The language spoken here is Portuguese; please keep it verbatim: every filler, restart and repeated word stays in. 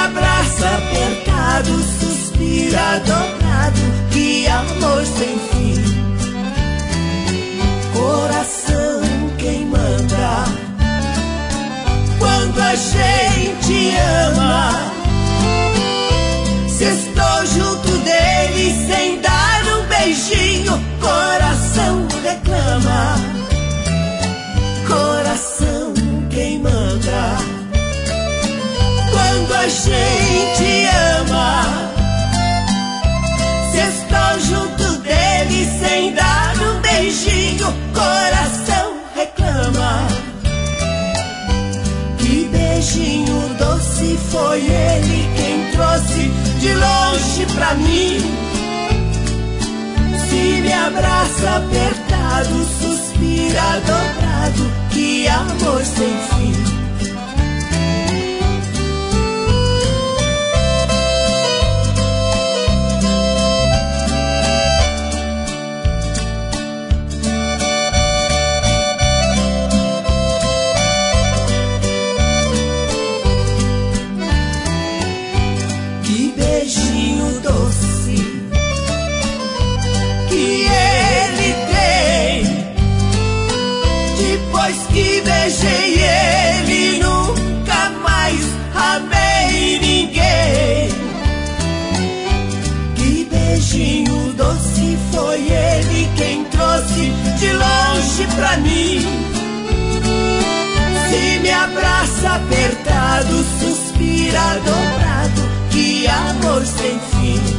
abraça apertado, suspira dobrado, que amor sem fim. Coração quem manda quando a gente ama. Se estou junto dele sem dar um beijinho, coração reclama. Coração quem manda quando a gente ama. Se estou junto dele sem dar um beijinho, coração reclama. Que beijinho doce foi ele quem trouxe de longe pra mim. Se me abraça apertado, suspira dobrado, que amor sem fim. Beijinho doce que ele tem. Depois que beijei ele, nunca mais amei ninguém. Que beijinho doce foi ele quem trouxe de longe pra mim. Se me abraça apertado, suspira dobrado, que amor sem fim.